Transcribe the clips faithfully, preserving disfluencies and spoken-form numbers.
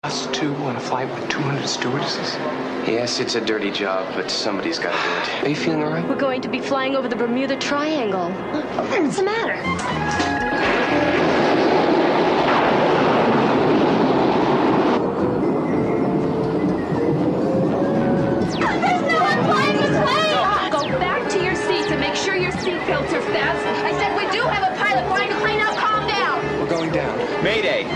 Us two on a flight with two hundred stewardesses? Yes, it's a dirty job, but somebody's got to do it. Are you feeling all right? We're going to be flying over the Bermuda Triangle. What's the matter? There's no one flying this plane! Go back to your seats and make sure your seatbelts are fast. I said we do have a pilot flying the plane. Now calm down. We're going down. Mayday!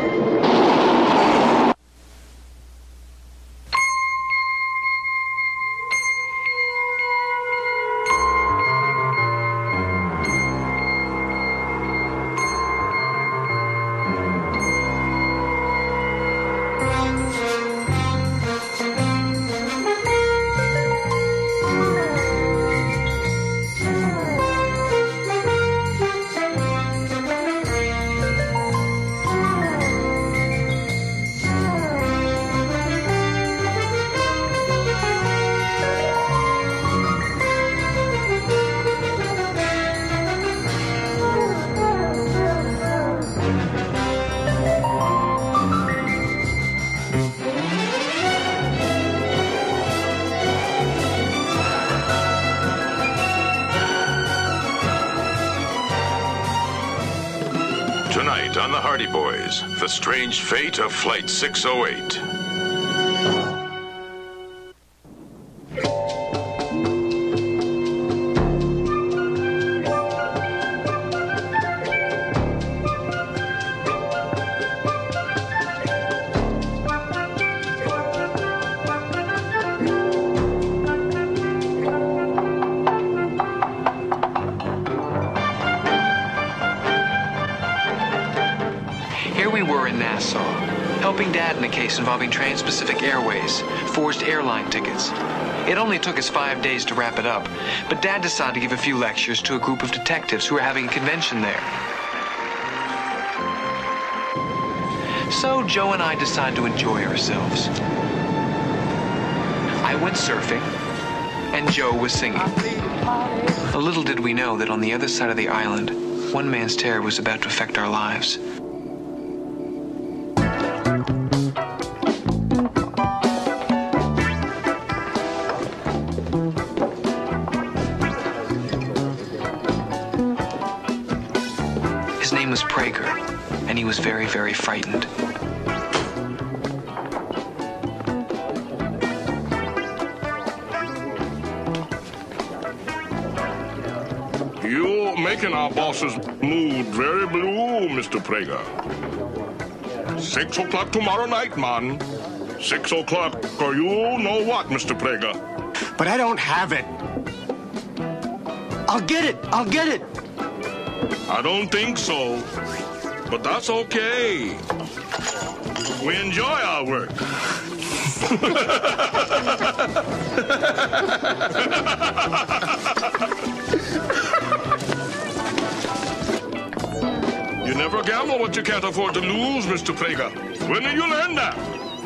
Tonight on the Hardy Boys, the strange fate of Flight six oh eight. Here we were in Nassau, helping Dad in a case involving Trans-Pacific Airways, forged airline tickets. It only took us five days to wrap it up, but Dad decided to give a few lectures to a group of detectives who were having a convention there. So Joe and I decided to enjoy ourselves. I went surfing, and Joe was singing. A little did we know that on the other side of the island, one man's terror was about to affect our lives. His name was Prager, and he was very, very frightened. You're making our boss's mood very blue, Mister Prager. Six o'clock tomorrow night, man. Six o'clock, or you know what, Mister Prager? But I don't have it. I'll get it. I'll get it. I don't think so. But that's okay. We enjoy our work. You never gamble what you can't afford to lose, Mister Prager. When did you learn that?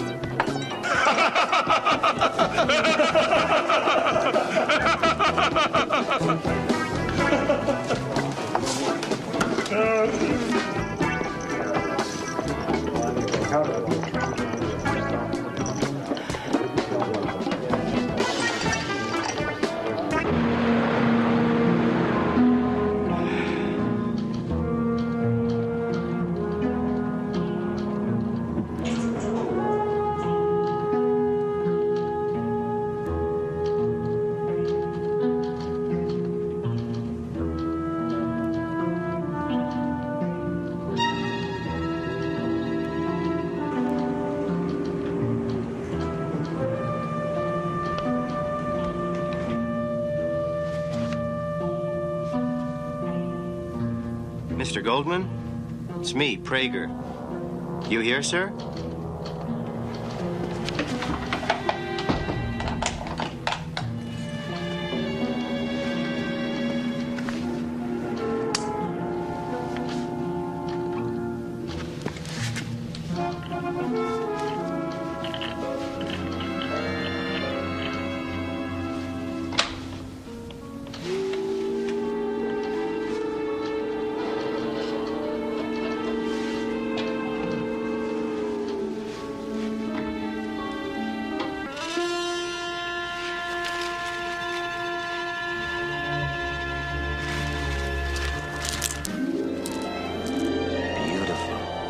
Mister Goldman? It's me, Prager. You here, sir?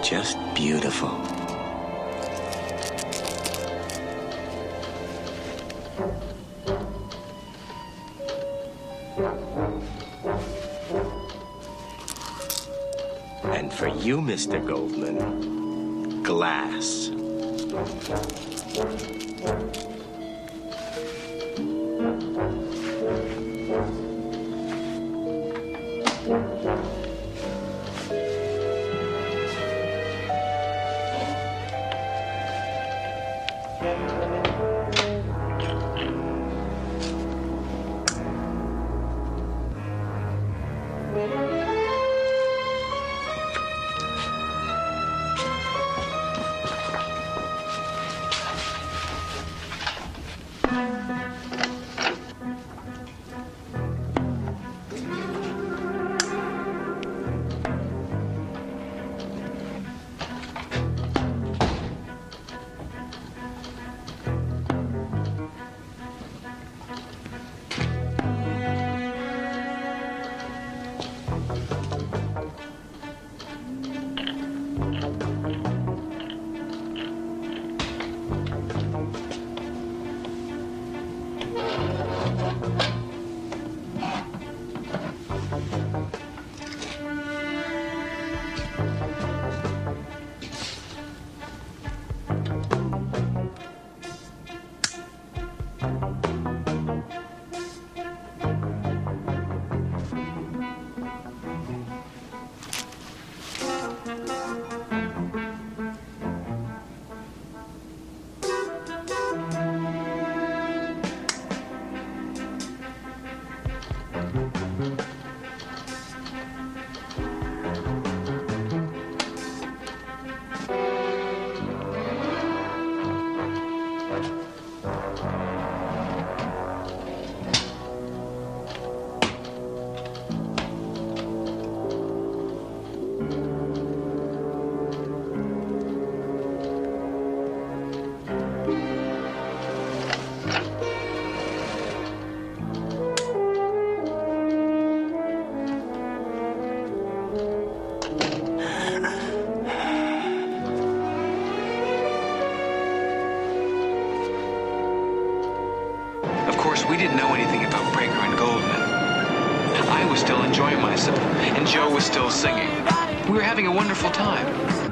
just beautiful. And for you, Mister Goldman, glass. We didn't know anything about Prager and Goldman. I was still enjoying myself, and Joe was still singing. We were having a wonderful time.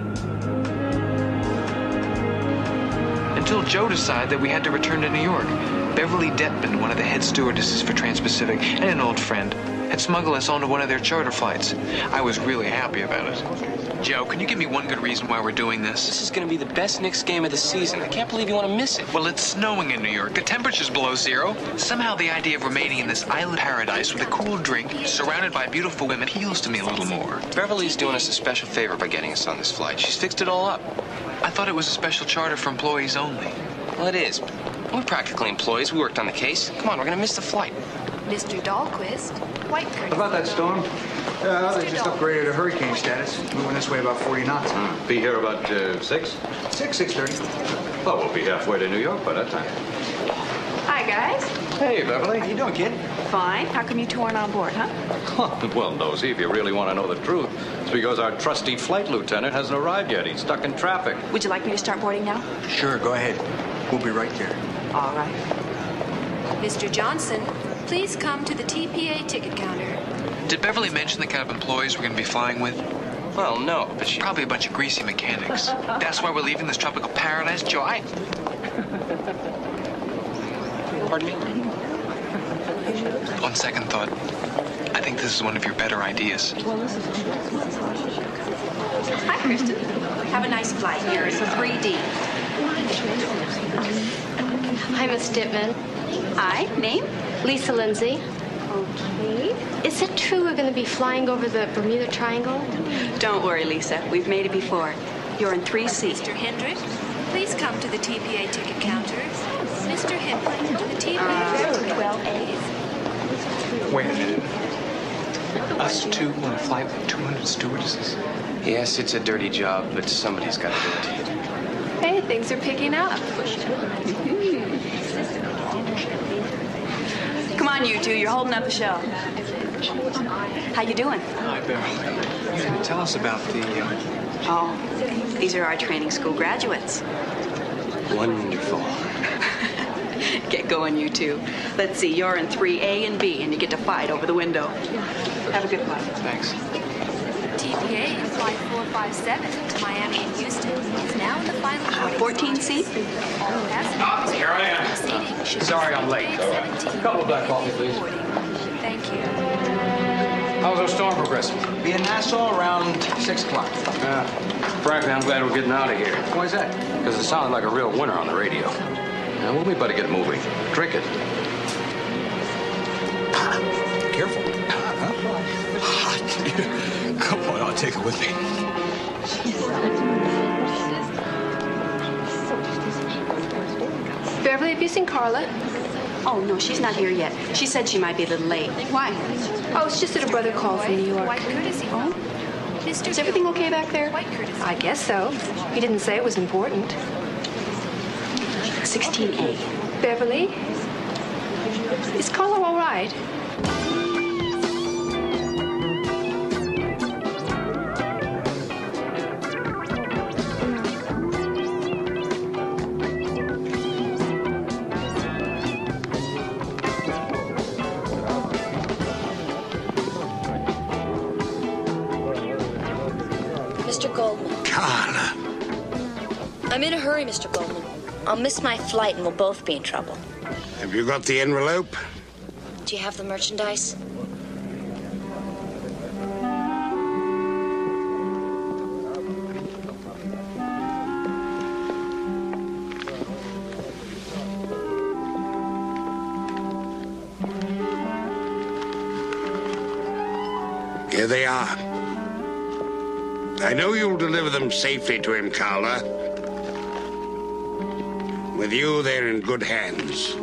Until Joe decided that we had to return to New York. Beverly Detman, one of the head stewardesses for Trans-Pacific, and an old friend, had smuggled us onto one of their charter flights. I was really happy about it. Joe, can you give me one good reason why we're doing this? This is going to be the best Knicks game of the season. I can't believe you want to miss it. Well, it's snowing in New York. The temperature's below zero. Somehow the idea of remaining in this island paradise with a cool drink, surrounded by beautiful women, appeals to me a little more. Beverly's doing us a special favor by getting us on this flight. She's fixed it all up. I thought it was a special charter for employees only. Well, it is. We're practically employees. We worked on the case. Come on, we're going to miss the flight. Mister Dahlquist, White Curtain. How about that storm? Uh, they just upgraded to hurricane status. Moving this way about forty knots. Mm. Be here about uh, six? Six, six thirty. Well, we'll be halfway to New York by that time. Hi, guys. Hey, Beverly. How you doing, kid? Fine. How come you two aren't on board, huh? Well, Nosy, if you really want to know the truth, it's because our trusty flight lieutenant hasn't arrived yet. He's stuck in traffic. Would you like me to start boarding now? Sure, go ahead. We'll be right there. All right. Mister Johnson, please come to the T P A ticket counter. Did Beverly mention the kind of employees we're going to be flying with? Well, no, but she... Probably a bunch of greasy mechanics. That's why we're leaving this tropical paradise, Joe. I... Pardon me? On second thought, I think this is one of your better ideas. Hi, Kristen. Have a nice flight here. It's a three D. Hi, Miss Dittman. Hi. Name? Lisa Lindsay. Okay. Is it true we're going to be flying over the Bermuda Triangle? Don't worry, Lisa. We've made it before. You're in three C. Mister Hendrick, please come to the T P A ticket counter. Mister Hendrick, to the T P A Uh, twelve A. Wait a minute. Us two on a flight with two hundred stewardesses? Yes, it's a dirty job, but somebody's got to do it. Hey, things are picking up. Come on, you two. You're holding up the show. How you doing? Hi, Beverly. You didn't tell us about the, um, Oh, these are our training school graduates. Wonderful. Get going, you two. Let's see, you're in three A and B, and you get to fight over the window. Have a good one. Thanks. T P A Flight four five seven to Miami and Houston is now in the final boarding fourteen C? All passengers Here I am. proceeding should Sorry I'm late. seventeen. A couple of black coffee, please. Thank you. How's our storm progressing? Be in Nassau around six o'clock. Yeah. Frankly, I'm glad we're getting out of here. Why is that? Because it sounded like a real winner on the radio. Now, we better get moving. Drink it. Careful. Come on, I'll take it with me. Beverly, have you seen Carla? Oh, no, she's not here yet. She said she might be a little late. Why? Oh, it's just that her brother called from New York. White courtesy. Oh? Mister Is everything okay back there? White courtesy. I guess so. He didn't say it was important. sixteen A. Beverly? Is Carla all right? Mister Goldman. Carla. I'm in a hurry, Mister Goldman. I'll miss my flight and we'll both be in trouble. Have you got the envelope? Do you have the merchandise? Here they are. I know you'll deliver them safely to him, Carla. With you, they're in good hands.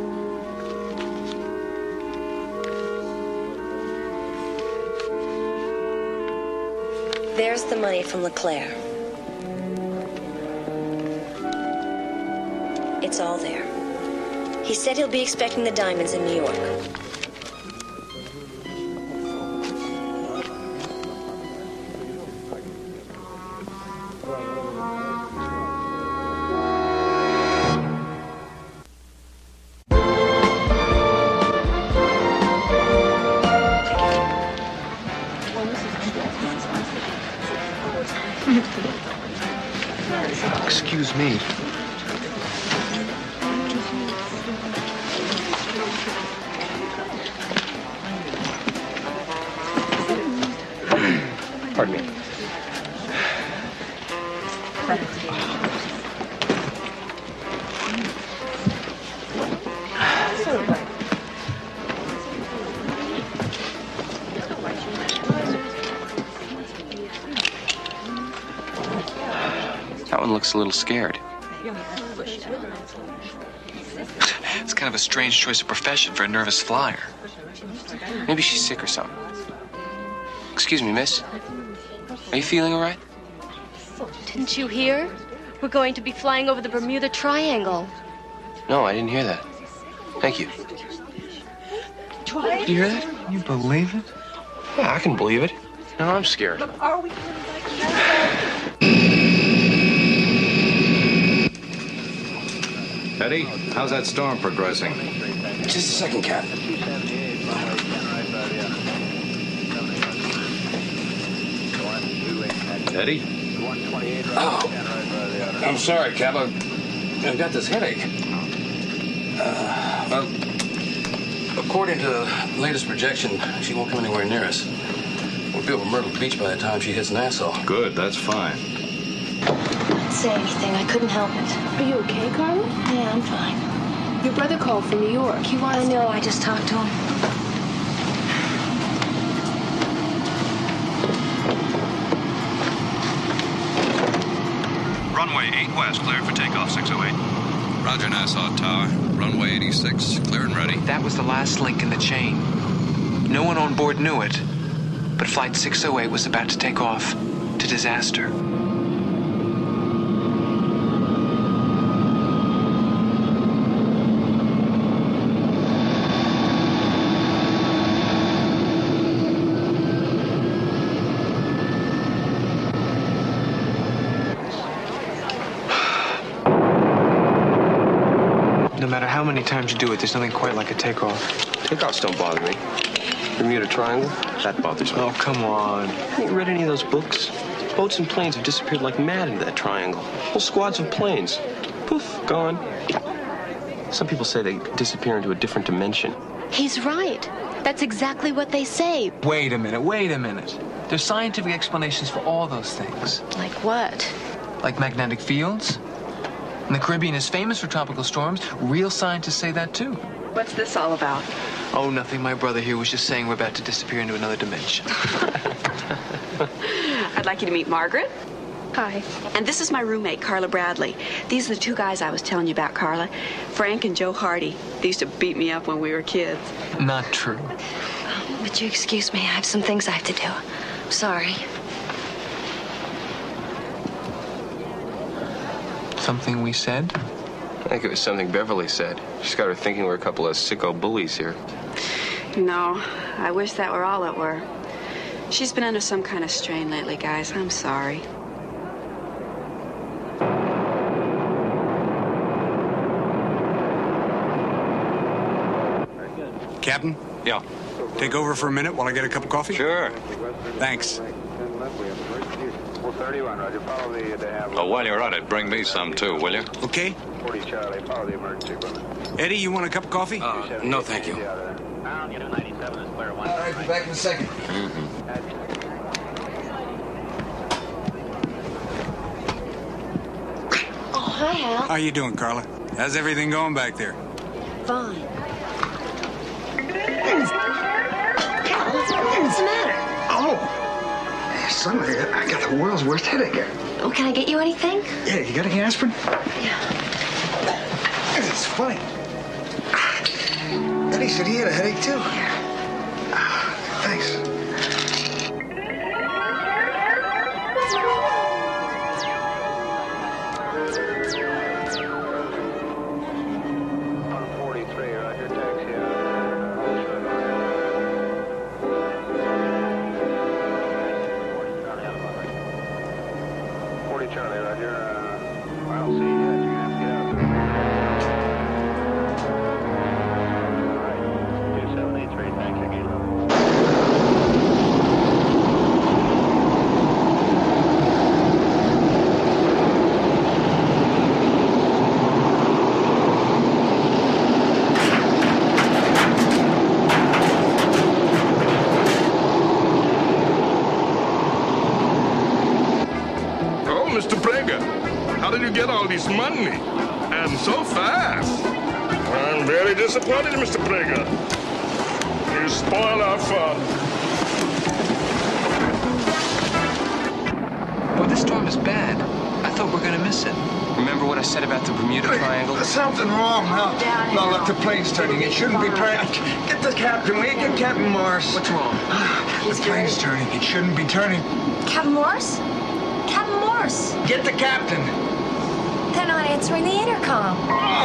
There's the money from LeClaire. It's all there. He said he'll be expecting the diamonds in New York. Excuse me. Pardon me. That one looks a little scared. It's kind of a strange choice of profession for a nervous flyer. Maybe she's sick or something. Excuse me, miss. Are you feeling all right? Didn't you hear? We're going to be flying over the Bermuda Triangle. No, I didn't hear that. Thank you. Did you hear that? Can you believe it? Yeah, I can believe it. No, I'm scared. Are we? Eddie, how's that storm progressing? Just a second, Cap. Eddie? Oh, I'm sorry, Cap. I've, I've got this headache. Uh, well, according to the latest projection, she won't come anywhere near us. We'll be over Myrtle Beach by the time she hits Nassau. Good, that's fine. Don't say anything. I couldn't help it. Are you okay, Carla? Yeah, I'm fine. Your brother called from New York. He wants I know. I just talked to him. Runway eight west, cleared for takeoff, six oh eight. Roger, Nassau Tower. Runway eighty-six, clear and ready. That was the last link in the chain. No one on board knew it, but Flight six oh eight was about to take off to disaster. how many times you do it, there's nothing quite like a takeoff. Takeoffs don't bother me. Bermuda Triangle, that bothers me. Oh, come on. Haven't you read any of those books? Boats and planes have disappeared like mad into that triangle. Whole squads of planes. Poof, gone. Some people say they disappear into a different dimension. He's right. That's exactly what they say. Wait a minute, wait a minute. There's scientific explanations for all those things. Like what? Like magnetic fields. And the Caribbean is famous for tropical storms. Real scientists say that, too. What's this all about? Oh, nothing. My brother here was just saying we're about to disappear into another dimension. I'd like you to meet Margaret. Hi. And this is my roommate, Carla Bradley. These are the two guys I was telling you about, Carla. Frank and Joe Hardy. They used to beat me up when we were kids. Not true. Would you excuse me? I have some things I have to do. I'm sorry. Something we said? I think it was something Beverly said. She's got her thinking we're a couple of sicko bullies here. No, I wish that were all it were. She's been under some kind of strain lately, guys. I'm sorry. Captain? Yeah. Take over for a minute while I get a cup of coffee? Sure. Thanks. Oh, while you're at it, bring me some too, will you? Okay. Eddie, you want a cup of coffee? Uh, no, thank you. All right, be back in a second. Mm-hmm. Oh, hi, Hal. How you doing, Carla? How's everything going back there? Fine. Hal, what's the matter? Oh! Suddenly, I got the world's worst headache here. Oh, can I get you anything? Yeah, you got any aspirin? Yeah. It's funny. Eddie said he had a headache, too. Thanks. Money, and so fast. I'm very disappointed, Mister Prager. You spoil our fun. Boy, this storm is bad. I thought we were going to miss it. Remember what I said about the Bermuda Hey, Triangle? There's something wrong now. Now, look, the plane's turning. It shouldn't be turning. Get the captain, will you? Get Captain Morris. What's wrong? The plane's turning. It shouldn't be turning. Captain Morris? Captain Morris? Get the captain. They're not answering the intercom.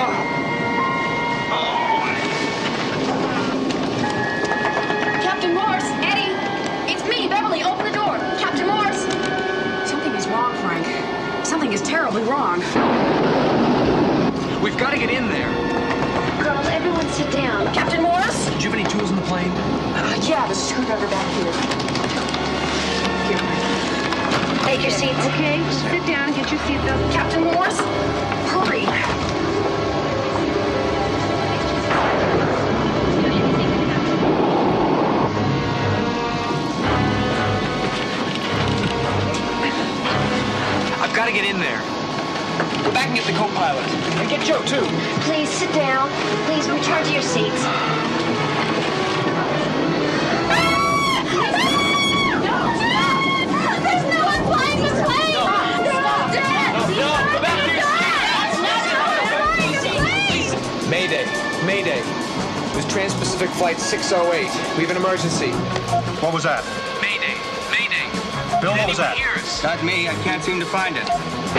Captain Morse, Eddie, it's me, Beverly. Open the door. Captain Morse. Something is wrong, Frank. Something is terribly wrong. We've got to get in there. Girls, everyone sit down. Captain Morse? Did you have any tools in the plane? Uh, yeah, the screwdriver back here. Here. Take your seats. Okay, sit down, get your seatbelt. Captain Morse, hurry. I've got to get in there. Go back and get the co-pilot. And get Joe, too. Please sit down. Please return to your seats. Mayday. Mayday. It was Trans-Pacific Flight six oh eight. We have an emergency. What was that? Mayday. Mayday. Bill, what was that? Hear us? Not me. I can't seem to find it.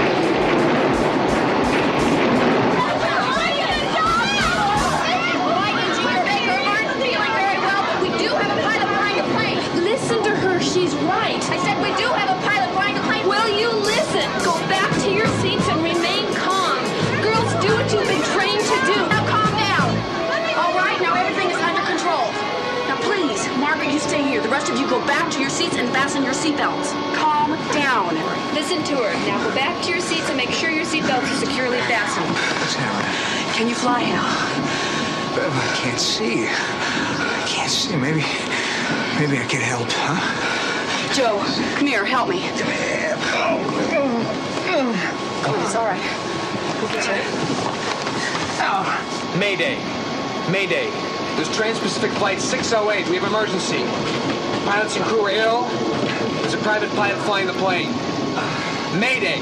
Listen to her, she's right. I said we do have a pilot flying a plane. Will you listen? Go back to your seats and remain calm. Girls, do what you've been trained to do. Now calm down. rest of you go back to your seats and fasten your seatbelts. Calm down. Listen to her. Now go back to your seats and make sure your seatbelts are securely fastened. What's happening? Can you fly, Hal? Bev, I can't see. I can't see. Maybe, maybe I can help, huh? Joe, come here. Help me. Come here. Oh, it's all right. We'll get you. Oh. Mayday. Mayday. There's Trans-Pacific Flight six oh eight. We have emergency. Pilots and crew are ill. There's a private pilot flying the plane. Mayday.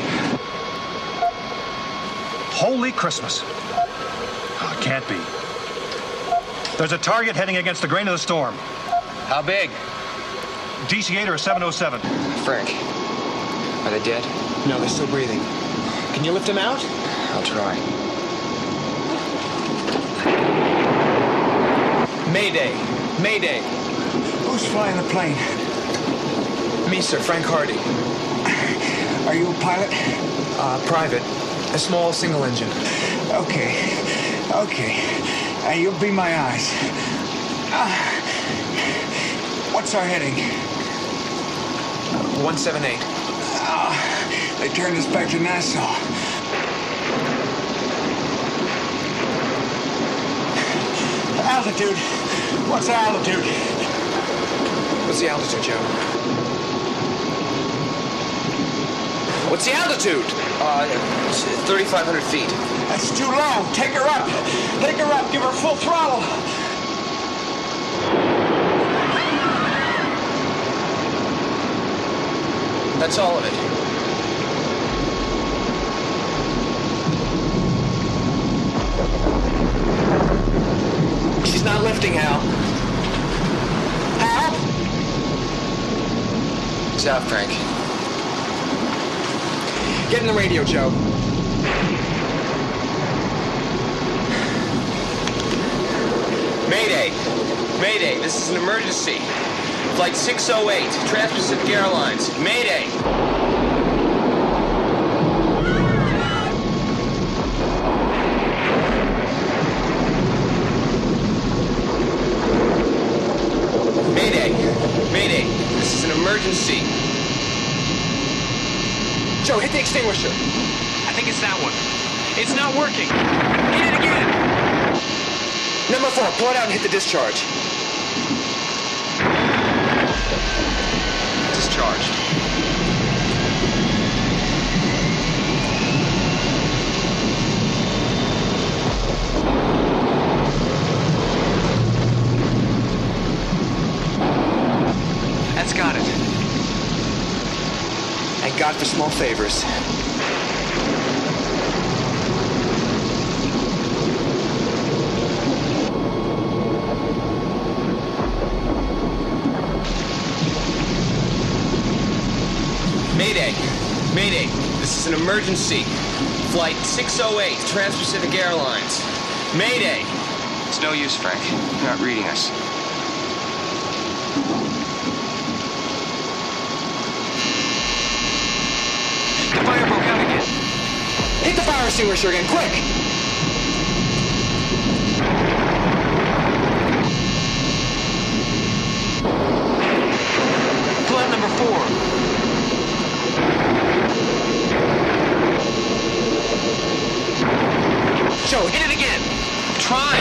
Holy Christmas. Oh, it can't be. There's a target heading against the grain of the storm. How big? D C eight or seven oh seven. Frank. Are they dead? No, they're still breathing. Can you lift them out? I'll try. Mayday. Mayday. Who's flying the plane? Me, sir. Frank Hardy. Are you a pilot? Uh, private. A small single engine. Okay. Okay. Uh, you'll be my eyes. Uh, what's our heading? one seven eight. Uh, they turned us back to Nassau. Altitude. What's the altitude? What's the altitude, Joe? What's the altitude? Uh, thirty-five hundred feet. That's too low. Take her up. Take her up. Give her full throttle. That's all of it. She's not lifting, Hal. Hal? It's out, Frank. Get in the radio, Joe. Mayday. Mayday, this is an emergency. Flight six oh eight, Trans-Pacific Airlines. Mayday. Mayday. Mayday, this is an emergency. Joe, hit the extinguisher. I think it's that one. It's not working. Hit it again. Number four, pull it out and hit the discharge. Discharged. That's got it. Thank God for small favors. Mayday. Mayday. This is an emergency. Flight six oh eight, Trans-Pacific Airlines. Mayday. It's no use, Frank. You're not reading us. The fire broke out again. Hit the fire extinguisher again, quick! Pull out number four. Joe, hit it again. Try.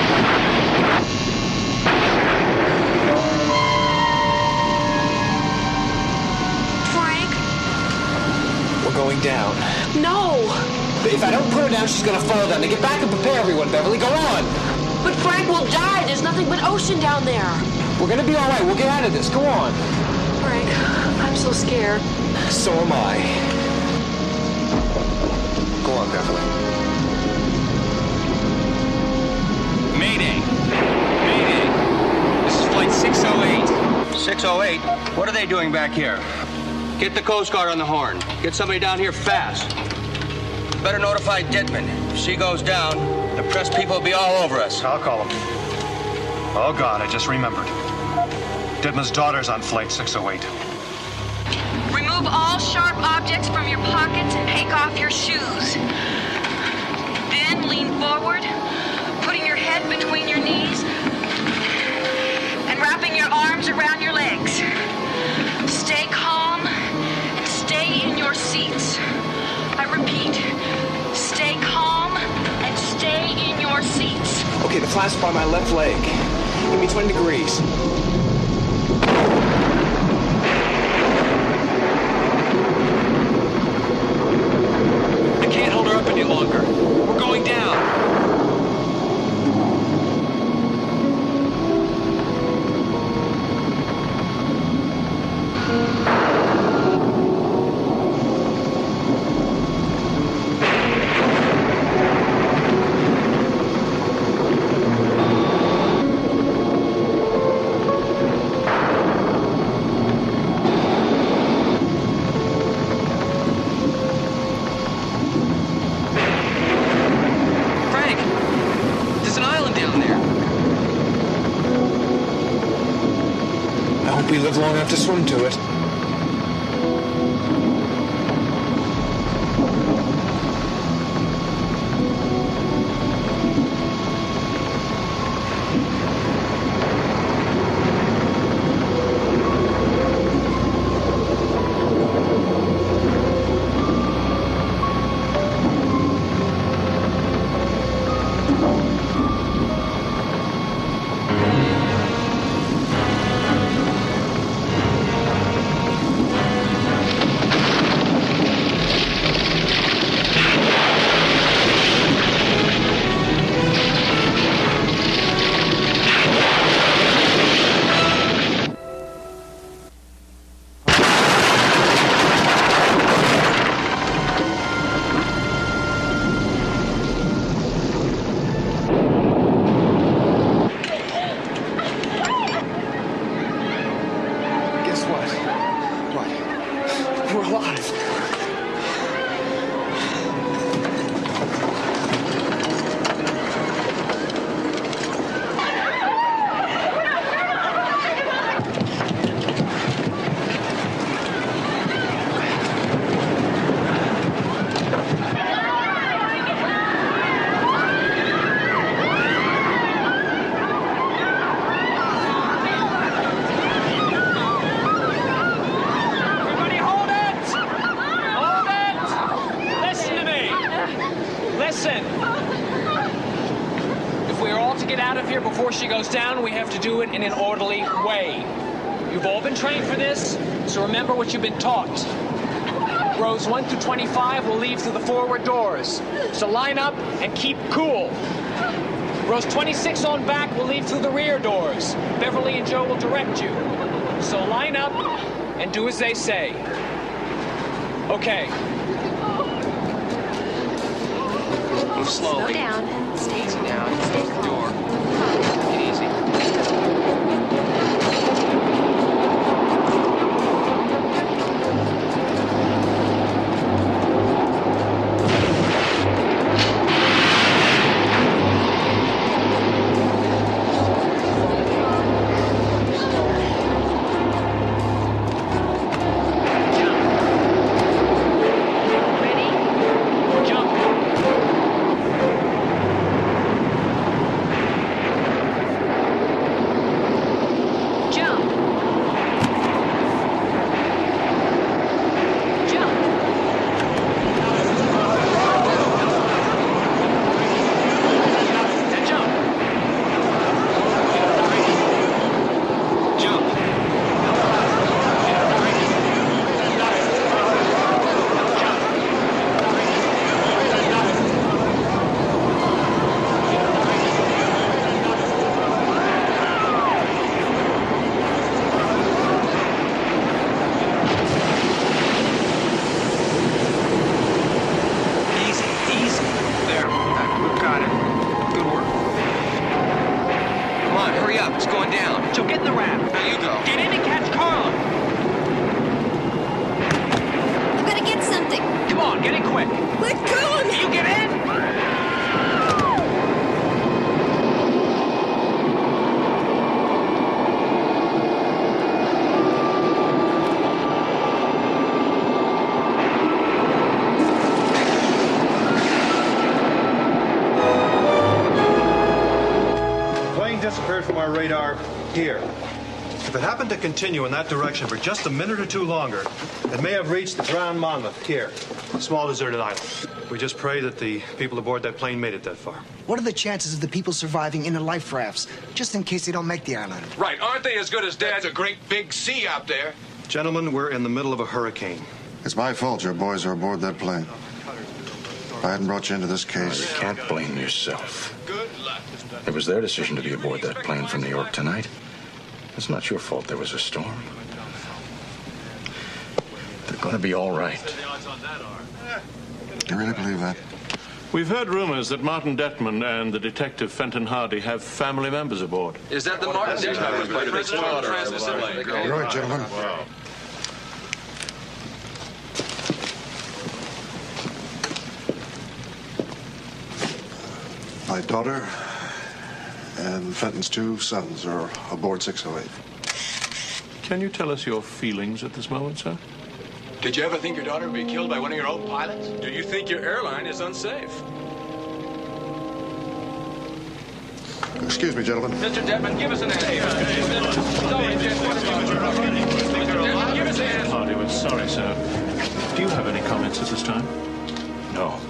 Frank? We're going down. No. If I don't put her down, she's gonna fall down. Now get back and prepare everyone, Beverly. Go on. But Frank will die. There's nothing but ocean down there. We're gonna be all right. We'll get out of this. Go on. Frank, I'm so scared. So am I. Go on, Beverly. Mayday. Mayday. This is flight six oh eight. six oh eight? What are they doing back here? Get the Coast Guard on the horn. Get somebody down here fast. Better notify Dittman. If she goes down, the press people will be all over us. I'll call him. Oh, God, I just remembered. Dittman's daughter's on flight six oh eight. Remove all sharp objects from your pockets and take off your shoes. Then lean forward, putting your head between your knees and wrapping your arms around your legs. Okay, the flaps by my left leg. Give me twenty degrees. I can't hold her up any longer. We're going down. We live long enough to swim to it. Before she goes down, we have to do it in an orderly way. You've all been trained for this, so remember what you've been taught. Rows one through twenty-five will leave through the forward doors, so line up and keep cool. Rows twenty-six on back will leave through the rear doors. Beverly and Joe will direct you. So line up and do as they say. Okay. Move slowly. Slow down and stay Easy down. Stay calm. Door. Easy. From our radar here. If it happened to continue in that direction for just a minute or two longer, it may have reached the Grand Monmouth here, a small deserted island. We just pray that the people aboard that plane made it that far. What are the chances of the people surviving in the life rafts, just in case they don't make the island? Right, aren't they as good as Dad's a great big sea out there? Gentlemen, we're in the middle of a hurricane. It's my fault your boys are aboard that plane. If I hadn't brought you into this case... You can't blame yourself. It was their decision to be aboard that plane from New York tonight. It's not your fault there was a storm. They're going to be all right. You really believe that? We've heard rumors that Martin Detman and the detective Fenton Hardy have family members aboard. Is that the Martin Detman who's played a big part of Transpacific? You're right, gentlemen. Wow. My daughter and Fenton's two sons are aboard six oh eight. Can you tell us your feelings at this moment, sir? Did you ever think your daughter would be killed by one of your own pilots? Do you think your airline is unsafe? Excuse me, gentlemen. Mister Detman, give us an answer. Mister Detman, give us an answer. Hardy, we're sorry, sir. Do you have any comments at this time? No.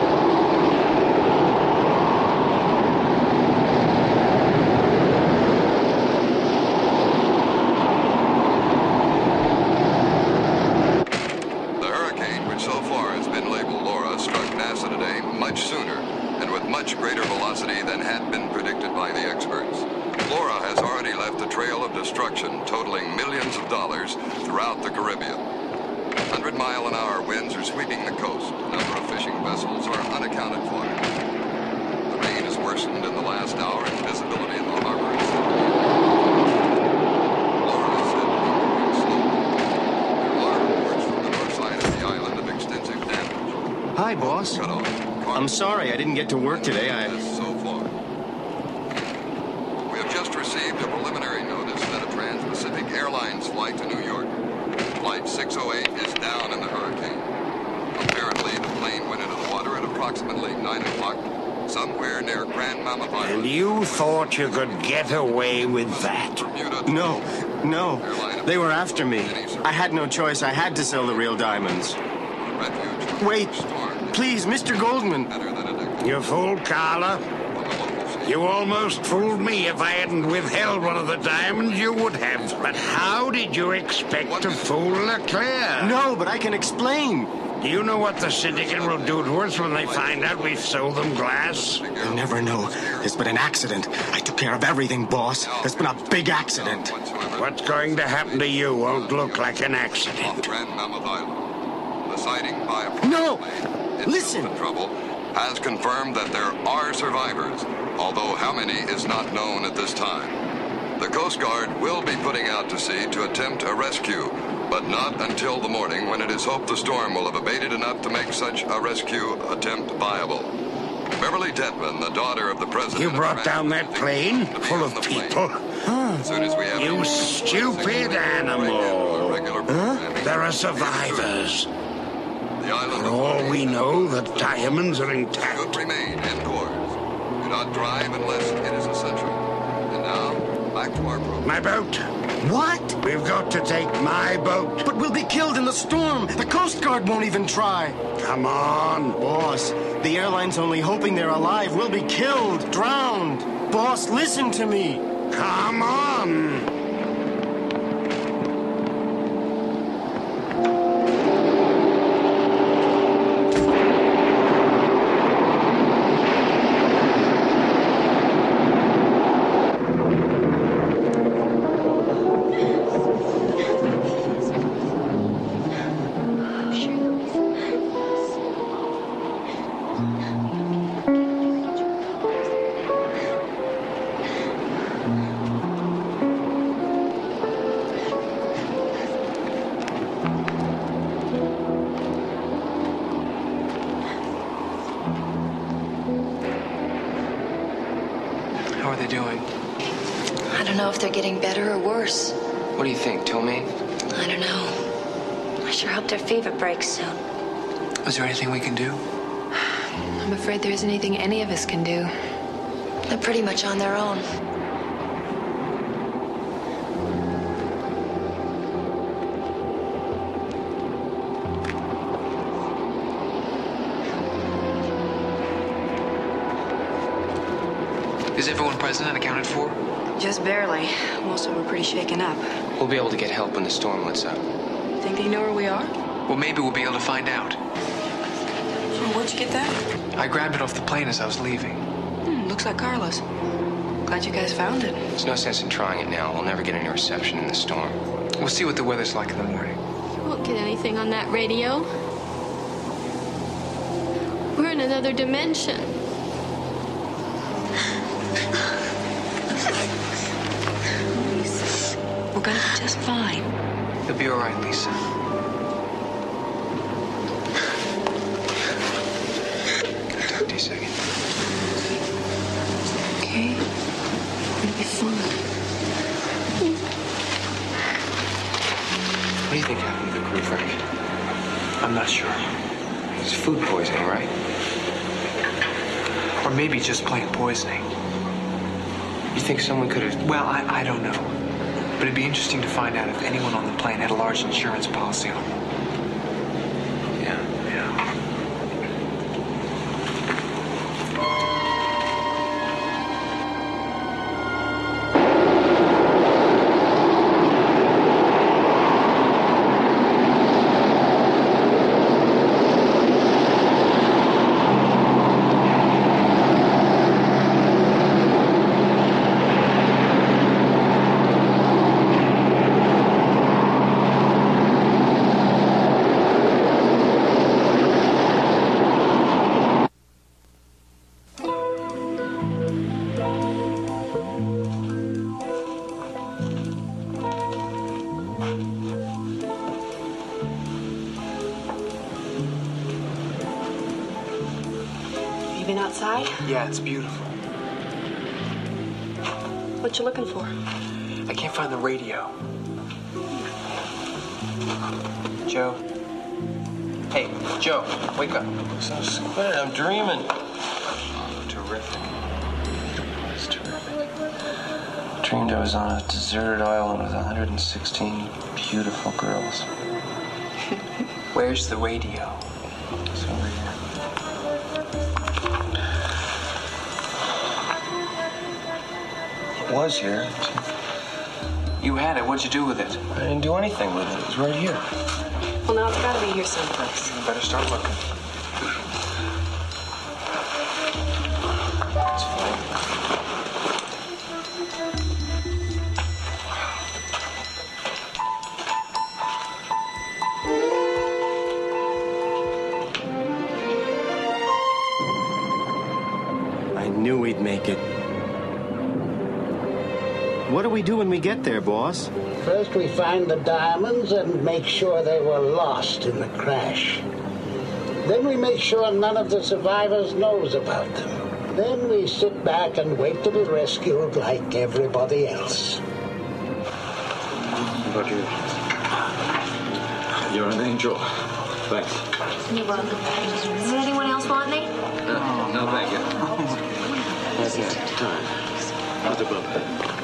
Totaling millions of dollars throughout the Caribbean. one hundred mile an hour winds are sweeping the coast. A number of fishing vessels are unaccounted for. The rain has worsened in the last hour and visibility in the harbor is Laura is said to be moving slowly. There are reports from the north side of the island of extensive damage. Hi, boss. Cut off. I'm sorry I didn't get to work today. I... So far. We have just received a preliminary notice that a Trans-Pacific Airlines flight to New York, Flight six oh eight, is down in the hurricane. Apparently, the plane went into the water at approximately nine o'clock, somewhere near Grand Mama Island. And you thought you could get away with that? No, no. They were after me. I had no choice. I had to sell the real diamonds. Wait, please, Mister Goldman. You fool, Carla. You almost fooled me. If I hadn't withheld one of the diamonds, you would have. But how did you expect to fool Leclerc? No, but I can explain. Do you know what the syndicate will do to us when they find out we've sold them glass? You'll never know. There's been an accident. I took care of everything, boss. There's been a big accident. What's going to happen to you won't look like an accident. Grand Mammoth Island. The sighting by a No! Listen! Trouble has confirmed that there are survivors, although how many is not known at this time. The Coast Guard will be putting out to sea to attempt a rescue, but not until the morning, when it is hoped the storm will have abated enough to make such a rescue attempt viable. Beverly Detman, the daughter of the president... You brought down that plane full of people? As soon as we have You stupid animal. Huh? There are survivors. For all we know, the diamonds are intact. Should remain indoors. Do not drive unless it is essential. And now, back to our program. My boat. What? We've got to take my boat. But we'll be killed in the storm. The Coast Guard won't even try. Come on. Boss, the airline's only hoping they're alive. We'll be killed, drowned. Boss, listen to me. Come on. How are they doing? I don't know if they're getting better or worse. What do you think, Tomei? I don't know. I sure hope their fever breaks soon. Is there anything we can do? I'm afraid there isn't anything any of us can do. They're pretty much on their own. Is everyone present and accounted for? Just barely. Most of them are pretty shaken up. We'll be able to get help when the storm lets up. Think they know where we are? Well, maybe we'll be able to find out. Where'd you get that? I grabbed it off the plane as I was leaving. Hmm, looks like Carlos. Glad you guys found it. There's no sense in trying it now. We'll never get any reception in the storm. We'll see what the weather's like in the morning. You won't get anything on that radio. We're in another dimension. We're gonna be just fine. You'll be all right, Lisa. Can I talk to you a second? Okay. It'll be fine. What do you think happened to the crew, Frank? I'm not sure. It's food poisoning, right? Or maybe just plain poisoning. You think someone could have... Well, I, I don't know. But it'd be interesting to find out if anyone on the plane had a large insurance policy on them. Yeah. Yeah. Been outside? Yeah, it's beautiful. What you looking for? I can't find the radio. Joe? Hey, Joe, wake up. So square, I'm dreaming. Terrific. It's terrific. Dreamed I was on a deserted island with one hundred sixteen beautiful girls. Where's the radio? It's over here. It was here. You had it. What'd you do with it? I didn't do anything with it. It was right here. Well, now it's gotta be here someplace. You better start looking. It's fine. I knew we'd make it. What do we do when we get there, boss? First, we find the diamonds and make sure they were lost in the crash. Then we make sure none of the survivors knows about them. Then we sit back and wait to be rescued like everybody else. But you... You're an angel. Thanks. You're welcome. Does anyone else want any? No, no, thank you. That's it. Time. What's above that?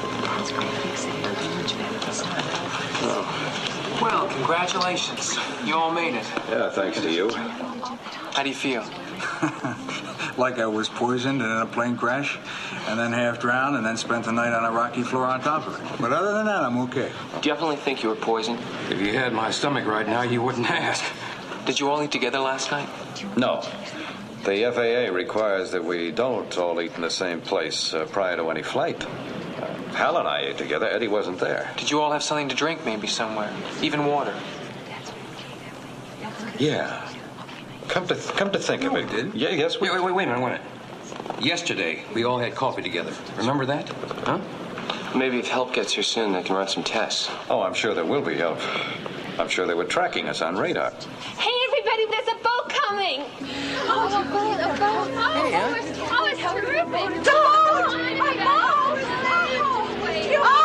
Oh. Well, congratulations. You all made it. Yeah, thanks to you. How do you feel? Like I was poisoned and in a plane crash, and then half drowned, and then spent the night on a rocky floor on top of it. But other than that, I'm okay. Definitely think you were poisoned. If you had my stomach right now, you wouldn't ask. Did you all eat together last night? No. The F A A requires that we don't all eat in the same place uh, prior to any flight. Uh, Hal and I ate together. Eddie wasn't there. Did you all have something to drink maybe somewhere? Even water? Yeah. Come to th- come to think No, of it. we did. Yeah, yes, we Wait, wait, wait, wait a minute, wait a minute. Yesterday, we all had coffee together. Remember that? Huh? Maybe if help gets here soon, they can run some tests. Oh, I'm sure there will be help. I'm sure they were tracking us on radar. Hey, everybody, there's a boat coming! Oh, a boat, a boat. Oh, Hey, huh? oh, it's terrific. Don't! A boat! Oh!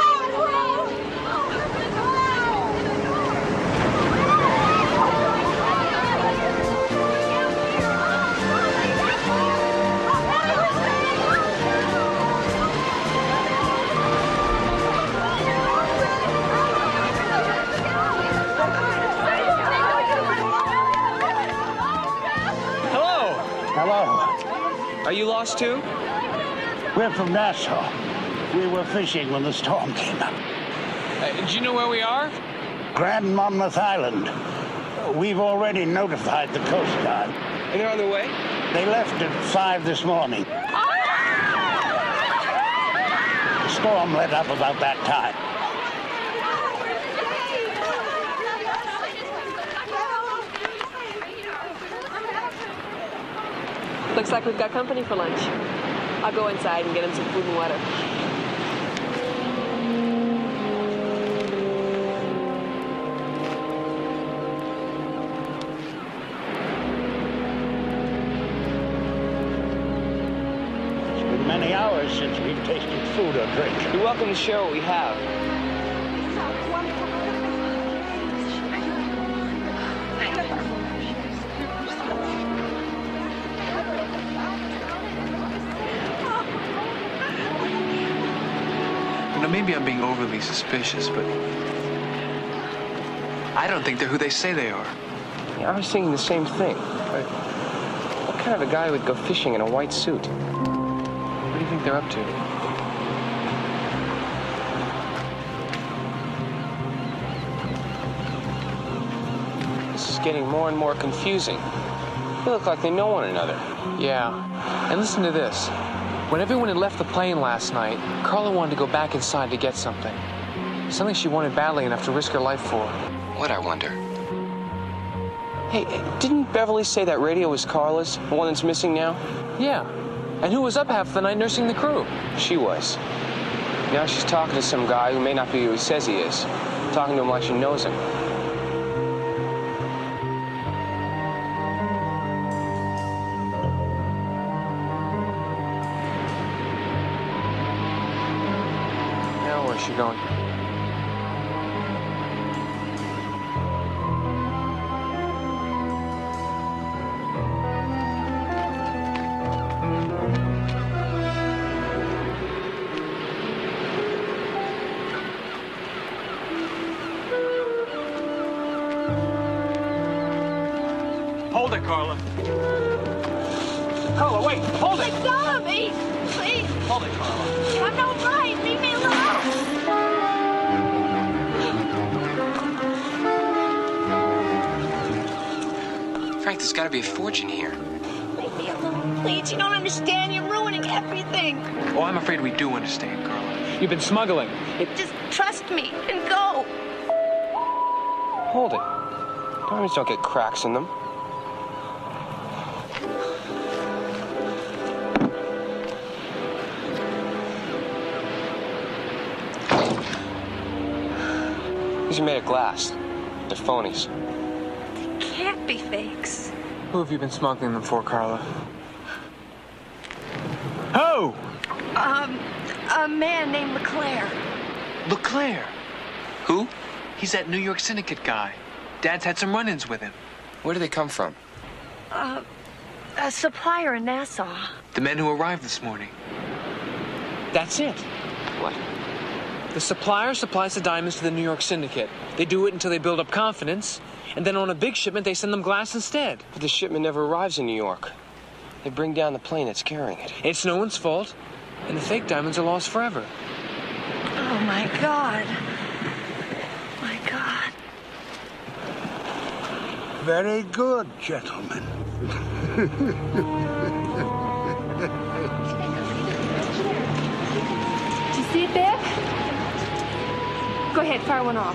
Hello. Hello. Are you lost too? We're from Nassau. We were fishing when the storm came up. Uh, do you know where we are? Grand Monmouth Island. We've already notified the Coast Guard. And they're on their way? They left at five this morning. The storm let up about that time. Looks like we've got company for lunch. I'll go inside and get him some food and water. It's been many hours since we've tasted food or drink. You're welcome to share what we have. You know, maybe I'm being overly suspicious, but I don't think they're who they say they are. Yeah, I was thinking the same thing. But what kind of a guy would go fishing in a white suit? What do you think they're up to? This is getting more and more confusing. They look like they know one another. Yeah. And listen to this. When everyone had left the plane last night, Carla wanted to go back inside to get something. Something she wanted badly enough to risk her life for. What, I wonder? Hey, didn't Beverly say that radio was Carla's, the one that's missing now? Yeah. And who was up half the night nursing the crew? She was. Now she's talking to some guy who may not be who he says he is. Talking to him like she knows him. Now where's she going? Hold it, Carla. Carla, wait! Hold Let go of me! Please! Hold it, Carla. I'm not right! Leave me alone! Frank, there's got to be a fortune here. Leave me alone, please. You don't understand. You're ruining everything. Oh, I'm afraid we do understand, Carla. You've been smuggling. Just trust me and go. Hold it. Diamonds don't get cracks in them. These are made of glass. They're phonies. Can't be fakes. Who have you been smuggling them for, Carla? Who? Um, a man named LeClaire. LeClaire? Who? He's that New York syndicate guy. Dad's had some run-ins with him. Where do they come from? Uh, a supplier in Nassau. The men who arrived this morning. That's it. What? The supplier supplies the diamonds to the New York syndicate. They do it until they build up confidence, and then on a big shipment, they send them glass instead. But the shipment never arrives in New York. They bring down the plane that's carrying it. It's no one's fault, and the fake diamonds are lost forever. Oh, my God. My God. Very good, gentlemen. Did you see it, Bev? Go ahead, fire one off.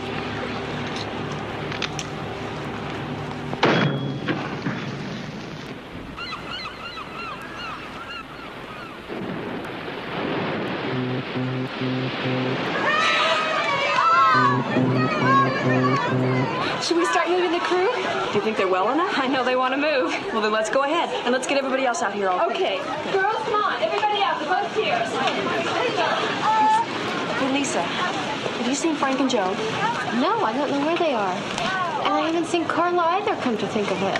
Should we start moving the crew? Do you think they're well enough? I know they want to move. Well, then let's go ahead. And let's get everybody else out here all Okay. Girls, come on. Everybody out. The boat's here. Hey, Lisa, have you seen Frank and Joe? No, I don't know where they are. And I haven't seen Carla either, come to think of it.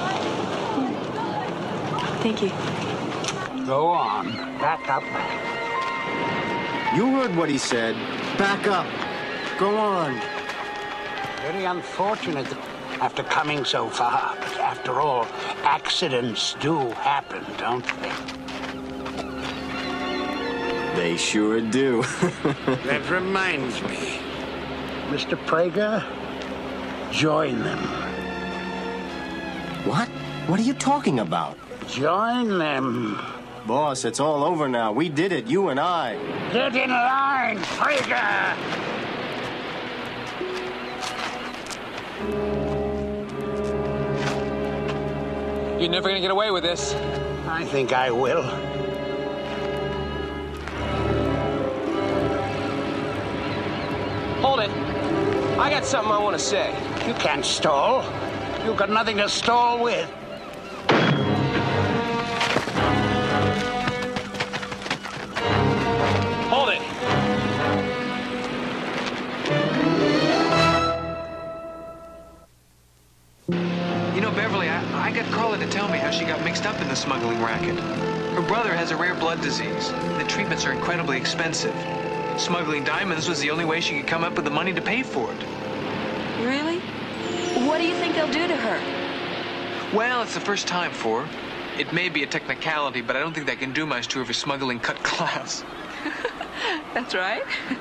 Thank you. Go on. Back up. You heard what he said. Back up. Go on. Very unfortunate after coming so far. But after all, accidents do happen, don't they? They sure do. That reminds me. Mister Prager, join them. What? What are you talking about? Join them. Boss, it's all over now. We did it, you and I. Get in line, Prager! You're never gonna get away with this. I think I will. Hold it. I got something I want to say. You can't stall. You've got nothing to stall with. Hold it. You know, Beverly, I, I got Carla to tell me how she got mixed up in the smuggling racket. Her brother has a rare blood disease. The treatments are incredibly expensive. Smuggling diamonds was the only way she could come up with the money to pay for it. Really? What do you think they'll do to her? Well, it's the first time for her. It may be a technicality, but I don't think that can do much to her for smuggling cut glass. That's right.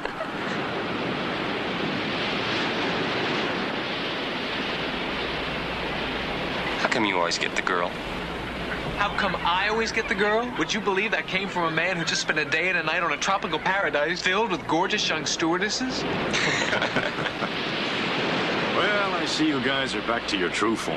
How come you always get the girl? How come I always get the girl? Would you believe that came from a man who just spent a day and a night on a tropical paradise filled with gorgeous young stewardesses? Well, I see you guys are back to your true form.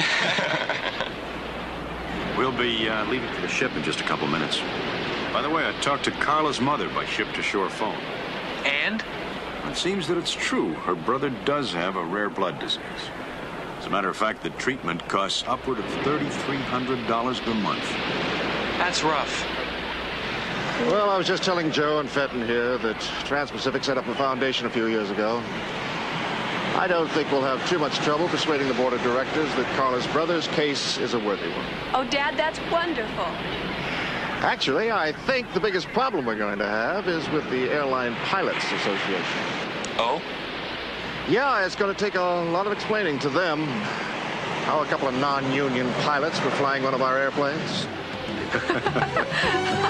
We'll be uh, leaving for the ship in just a couple minutes. By the way, I talked to Carla's mother by ship-to-shore phone. And? It seems that it's true. Her brother does have a rare blood disease. As a matter of fact, the treatment costs upward of thirty-three hundred dollars per month. That's rough. Well, I was just telling Joe and Fenton here that Trans-Pacific set up a foundation a few years ago. I don't think we'll have too much trouble persuading the board of directors that Carla's brother's case is a worthy one. Oh, Dad, that's wonderful. Actually, I think the biggest problem we're going to have is with the Airline Pilots Association. Oh? Yeah, it's going to take a lot of explaining to them how a couple of non-union pilots were flying one of our airplanes.